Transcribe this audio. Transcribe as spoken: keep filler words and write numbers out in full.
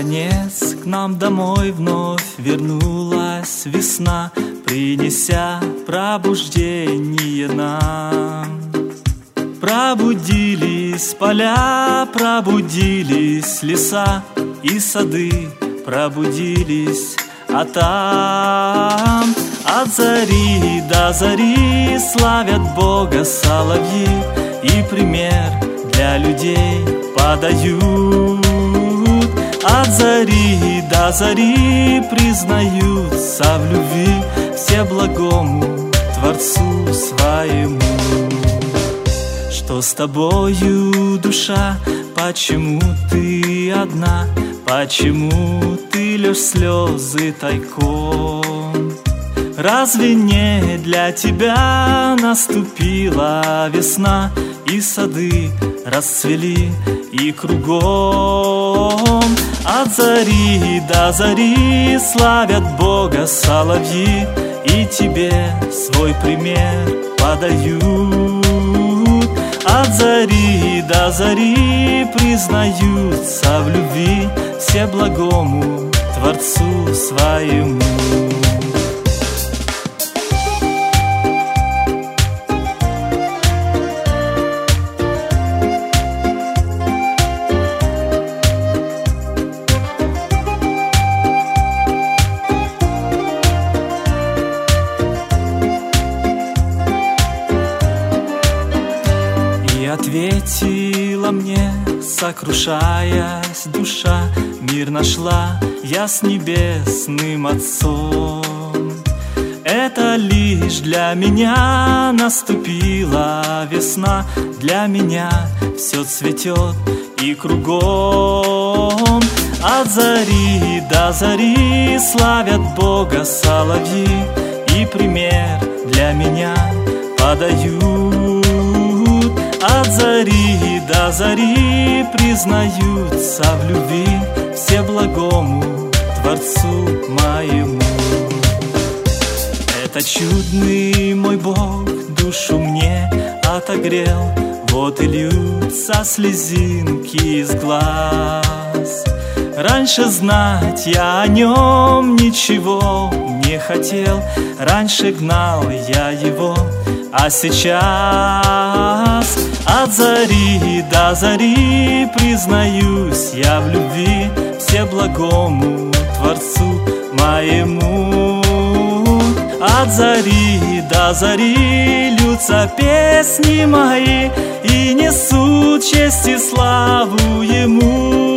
Наконец к нам домой вновь вернулась весна, принеся пробуждение нам. Пробудились поля, пробудились леса и сады, пробудились, а там от зари до зари славят Бога соловьи и пример для людей подают. От зари до зари признаются в любви все благому Творцу своему. Что с тобою, душа, почему ты одна? Почему ты льешь слезы тайком? Разве не для тебя наступила весна, и сады расцвели, и кругом от зари до зари славят Бога соловьи и тебе свой пример подают. От зари до зари признаются в любви все благому Творцу своему. Ответила мне, сокрушаясь душа, мир нашла я с небесным Отцом. Это лишь для меня наступила весна, для меня все цветет и кругом. От зари до зари славят Бога соловьи и пример для меня подают. От зари до зари признаются в любви все благому Творцу моему. Это чудный мой Бог душу мне отогрел, вот и льются слезинки из глаз. Раньше знать я о нем ничего не хотел, раньше гнал я его, а сейчас от зари до зари признаюсь я в любви все благому Творцу моему. От зари до зари льются песни мои и несут честь и славу Ему.